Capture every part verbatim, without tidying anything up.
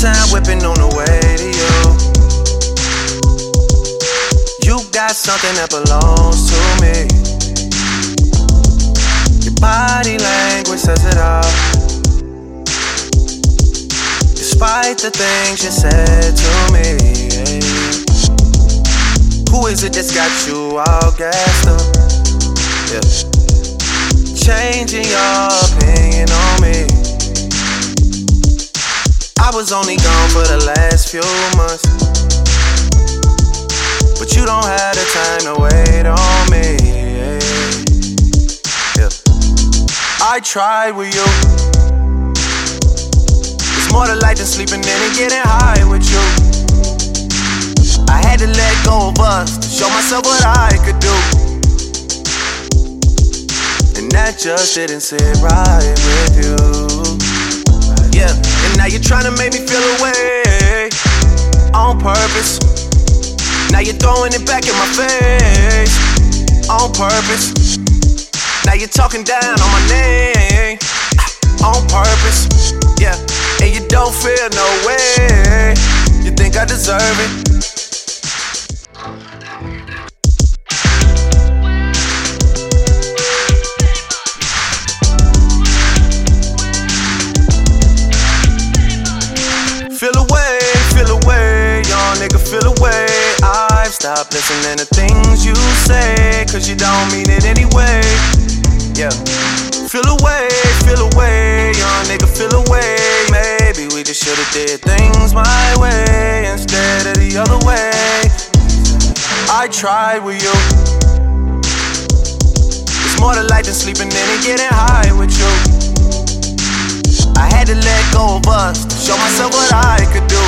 time whipping on the way to you. You got something that belongs to me. Your body language says it all. Despite the things you said to me, who is it that's got you all gassed up? Yeah. Changing your opinion on me. I was only gone for the last few months, but you don't have the time to wait on me. Yeah. I tried with you. It's more to life than sleeping in and getting high with you. I had to let go of us to show myself what I could do, and that just didn't sit right with you. Yeah, and now you're trying to make me feel away on purpose. Now you're throwing it back in my face on purpose. Now you're talking down on my name on purpose. Yeah, and you don't feel no way. You think I deserve it? Feel away, feel away, young nigga, feel away. I've stopped listening to things you say, cause you don't mean it anyway. Yeah. Feel away, feel away, young nigga, feel away. Maybe we just should've did things my way instead of the other way. I tried with you. It's more to life than sleeping in and getting high with you. I had to let go of us to show myself what I could do,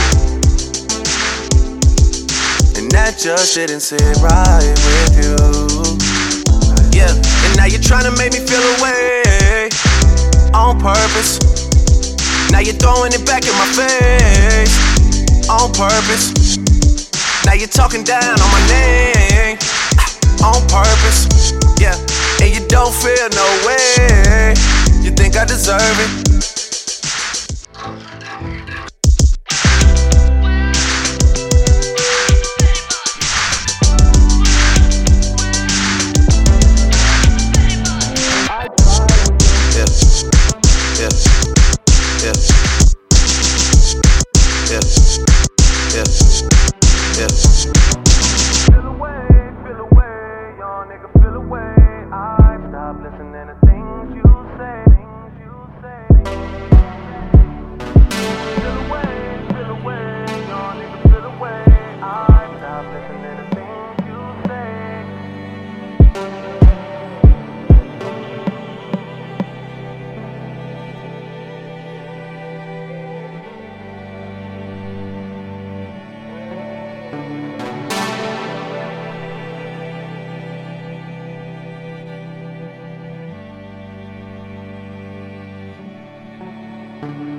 and that just didn't sit right with you. Yeah, and now you're trying to make me feel away on purpose. Now you're throwing it back in my face on purpose. Now you're talking down on my name on purpose. Yeah, and you don't feel no way. You think I deserve it? Thank you.